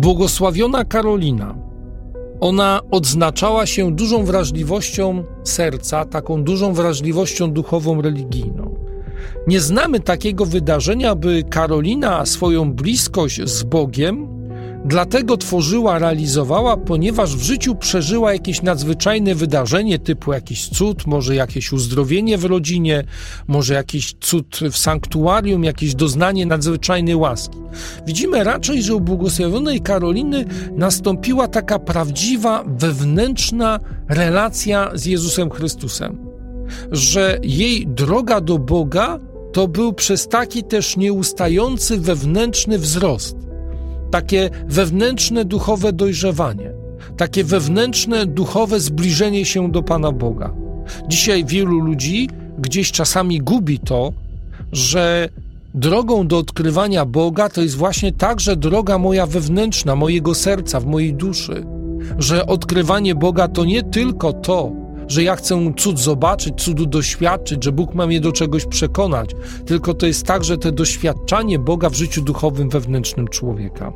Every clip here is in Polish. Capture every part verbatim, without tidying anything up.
Błogosławiona Karolina, ona odznaczała się dużą wrażliwością serca, taką dużą wrażliwością duchową, religijną. Nie znamy takiego wydarzenia, by Karolina swoją bliskość z Bogiem dlatego tworzyła, realizowała, ponieważ w życiu przeżyła jakieś nadzwyczajne wydarzenie typu jakiś cud, może jakieś uzdrowienie w rodzinie, może jakiś cud w sanktuarium, jakieś doznanie nadzwyczajnej łaski. Widzimy raczej, że u błogosławionej Karoliny nastąpiła taka prawdziwa, wewnętrzna relacja z Jezusem Chrystusem, że jej droga do Boga to był przez taki też nieustający wewnętrzny wzrost. Takie wewnętrzne duchowe dojrzewanie, takie wewnętrzne duchowe zbliżenie się do Pana Boga. Dzisiaj wielu ludzi gdzieś czasami gubi to, że drogą do odkrywania Boga to jest właśnie także droga moja wewnętrzna, mojego serca, w mojej duszy. Że odkrywanie Boga to nie tylko to, że ja chcę cud zobaczyć, cudu doświadczyć, że Bóg ma mnie do czegoś przekonać, tylko to jest także to doświadczanie Boga w życiu duchowym, wewnętrznym człowieka.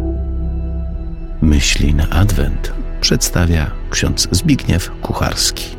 Myśli na Adwent przedstawia ksiądz Zbigniew Kucharski.